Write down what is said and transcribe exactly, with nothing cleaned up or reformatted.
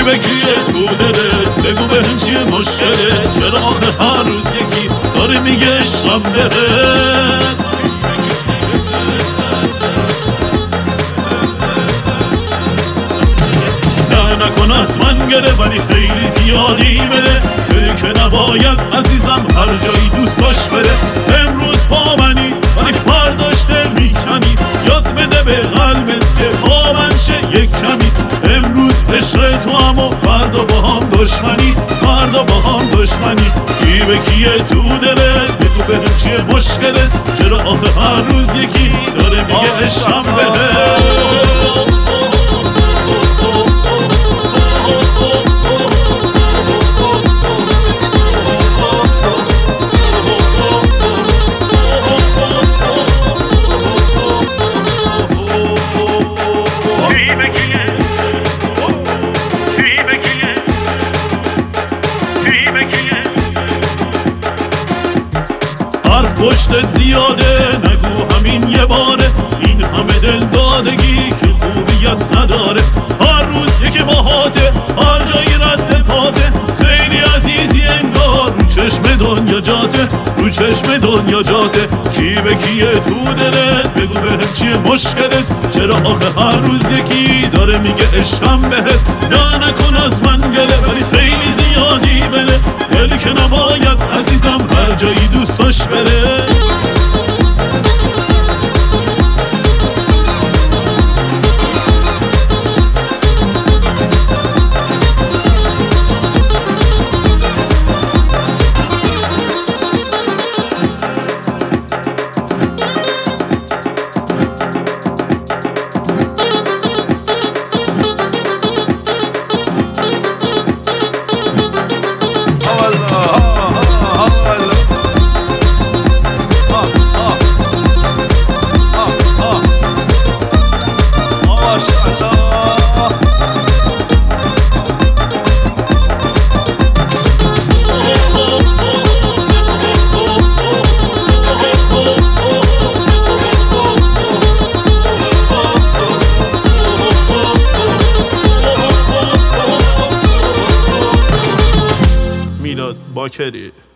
به کیه تو دلت؟ بگو بهم چیه مشکلت؟ چرا آخه هر روز یکی داره میگه عشقم بهت؟ نه نکن از من گله ولی خیلی زیادی بده، بده که نباید عزیزم هر جایی دوست داشت بره. امروز با منی ولی فرداش دل میکنی، یاد بده به قلبت که با من شه یک کمی. امروز عشق تو اما فردا با هم دشمنی، فردا با هم دشمنی. کی به کیه تو دلت؟ بگو بهم چیه مشکلت؟ چرا آخه هر روز یکی داره میگه عشقم بهت؟ حرف پشتت زیاده، نگو همین یه باره، این همه دل دادگی که خوبیت نداره. هر روز یکی باهاته، هر جایی رد پاته، خیلی عزیزی انگار رو چشم دنیا جاته، رو چشم دنیا جاته. کی به کیه تو دلت؟ بگو بهم چیه مشکلت؟ چرا آخه هر روز یکی داره میگه عشقم بهت؟ نه نکن از من گله ولی خیلی زیادی بله، دلی که نباید عزیزم هر جایی دوست داشت بره. میلاد باکری.